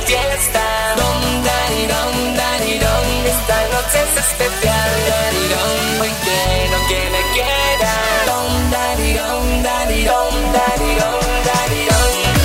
fiesta. Dom, daddy, dom, esta noche es especial. Daddy, dom, hoy quiero que me quiera. Dom, daddy, dom, daddy, dom, daddy, dom, daddy, dom.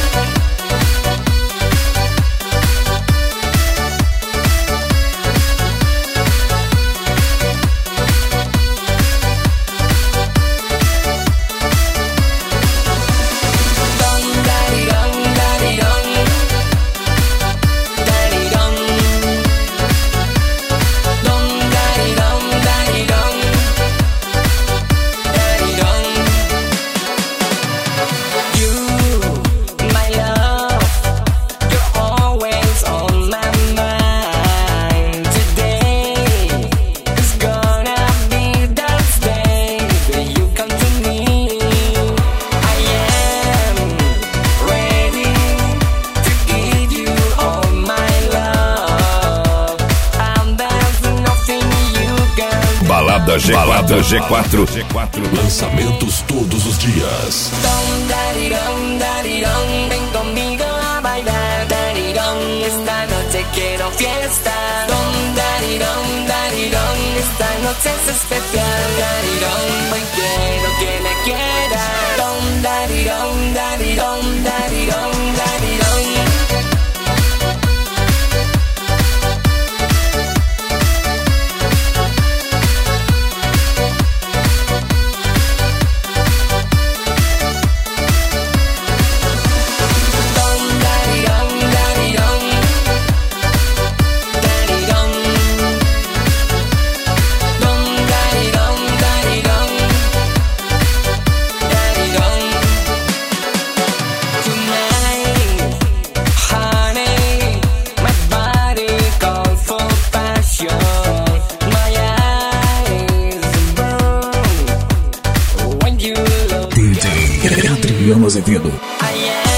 Balada G4. Lançamentos todos os dias. Dom, daddy, dom, ven conmigo a bailar. Daddy, dom, esta noche quiero fiesta. Dom, daddy, dom, esta noche es especial. Daddy, dom, hoy quiero que me quiera. Dom, daddy, dom, daddy, dom, daddy, dom, daddy, dom. DJ Adriano Azevedo. I am